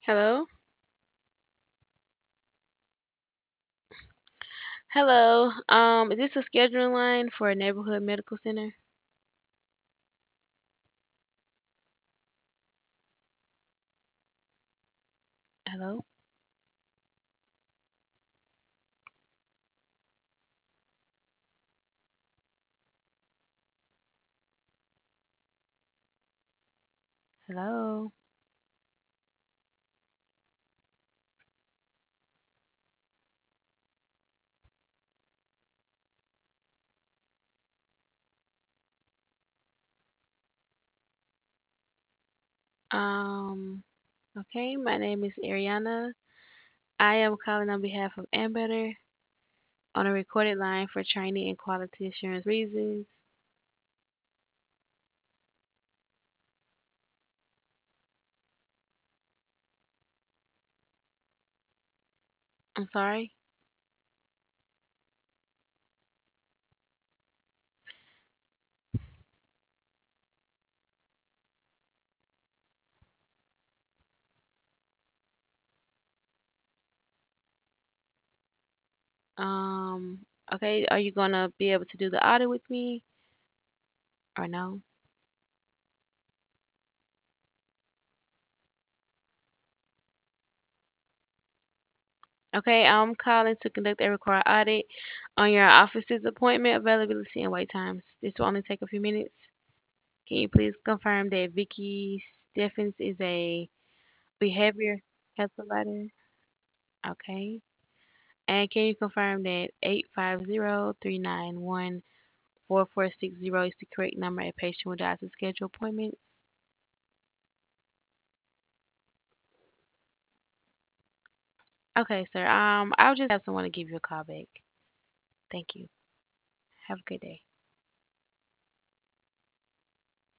Hello? Hello. Is this a scheduling line for a neighborhood medical center? Hello? Hello? Um, okay, my name is Ariana. I am calling on behalf of Ambetter on a recorded line for training and quality assurance reasons. I'm sorry. Um, okay, are you gonna be able to do the audit with me or no? Okay, I'm calling to conduct a required audit on your office's appointment availability and wait times. This will only take a few minutes. Can you please confirm that Vicky Steffens is a behavior health provider? Okay. And can you confirm that 850-391-4460 is the correct number a patient would dial to schedule appointments? Okay, sir. I'll just have someone to give you a call back. Thank you. Have a good day.